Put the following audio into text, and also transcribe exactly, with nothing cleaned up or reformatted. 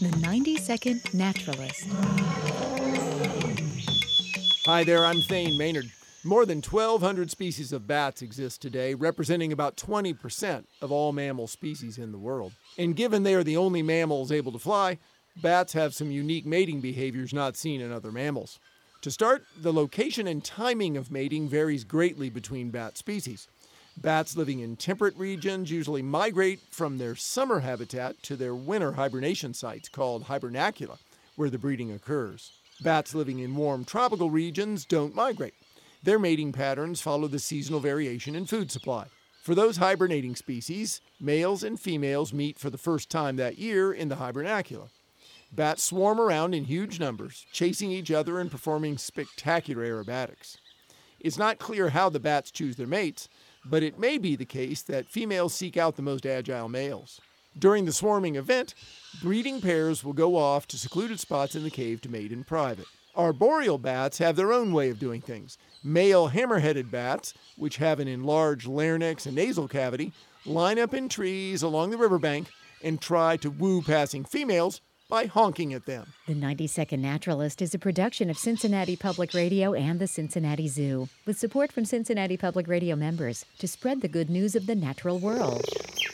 The ninety second Naturalist. Hi there, I'm Thane Maynard. More than twelve hundred species of bats exist today, representing about twenty percent of all mammal species in the world. And given they are the only mammals able to fly, bats have some unique mating behaviors not seen in other mammals. To start, the location and timing of mating varies greatly between bat species. Bats living in temperate regions usually migrate from their summer habitat to their winter hibernation sites called hibernacula, where the breeding occurs. Bats living in warm tropical regions don't migrate. Their mating patterns follow the seasonal variation in food supply. For those hibernating species, males and females meet for the first time that year in the hibernacula. Bats swarm around in huge numbers, chasing each other and performing spectacular aerobatics. It's not clear how the bats choose their mates, but it may be the case that females seek out the most agile males. During the swarming event, breeding pairs will go off to secluded spots in the cave to mate in private. Arboreal bats have their own way of doing things. Male hammer-headed bats, which have an enlarged larynx and nasal cavity, line up in trees along the riverbank and try to woo passing females by honking at them. The ninety second Naturalist is a production of Cincinnati Public Radio and the Cincinnati Zoo, with support from Cincinnati Public Radio members to spread the good news of the natural world.